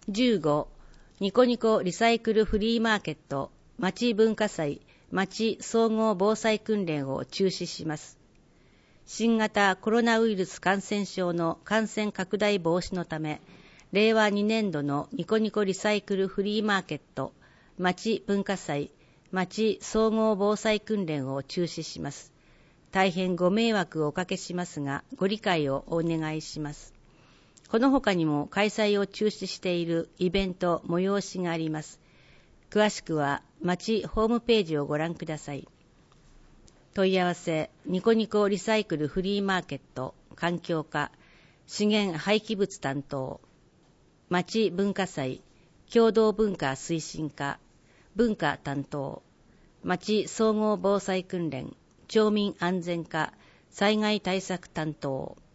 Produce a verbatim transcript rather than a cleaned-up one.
じゅうご、ニコニコリサイクルフリーマーケット、町文化祭、町総合防災訓練を中止します。新型コロナウイルス感染症の感染拡大防止のため、れいわにねんどのニコニコリサイクルフリーマーケット、町文化祭、町総合防災訓練を中止します。大変ご迷惑をおかけしますが、ご理解をお願いします。この他にも開催を中止しているイベント、催しがあります。詳しくは町ホームページをご覧ください。問い合わせ、ニコニコリサイクルフリーマーケット、環境課、資源廃棄物担当、町文化祭、共同文化推進課、文化担当、町総合防災訓練、町民安全課、災害対策担当、